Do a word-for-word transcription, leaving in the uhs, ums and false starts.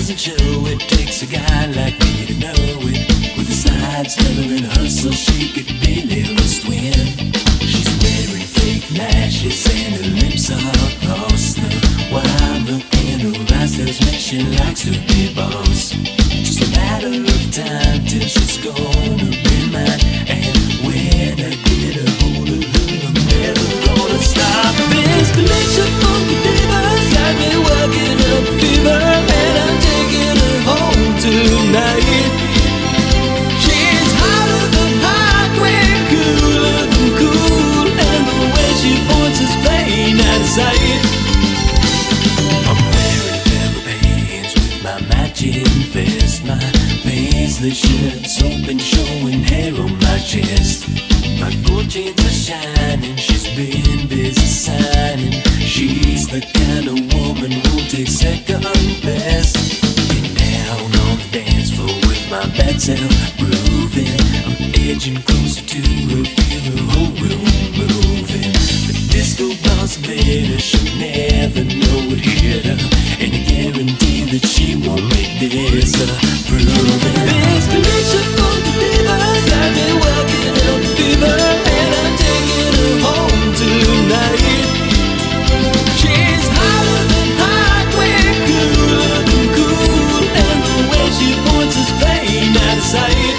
doesn't show. It takes a guy like me to know it. With a side stunner and a hustle, she could be Lila's twin. She's wearing fake lashes and her lips are porcelain. While look in her eyes tells me she likes to be boss. Just a matter of time till she's gonna be mine. And when I get a hold of her, I'm never gonna stop. This connection from the divas got me working up fever, and I'm taking her home tonight. She's hotter than hot, way cooler than cool, and the way she points is plain out of sight. I'm wearing velvet pants with my matching vest, my paisley shirt's open, showing hair on my chest. My gold chains are shining, she's been busy signing. She's the kind of woman who'll take second best. Get down on the dance floor with my bad self grooving. I'm edging closer to her, feel her whole room moving. The disco bounce later, she'll never know it hit her, and I guarantee that she won't make this a proving. This connection from the divas got me working up fever, and I'm taking her home tonight. She's hotter than hot, way cooler than cool, and the way she points is plain out of sight.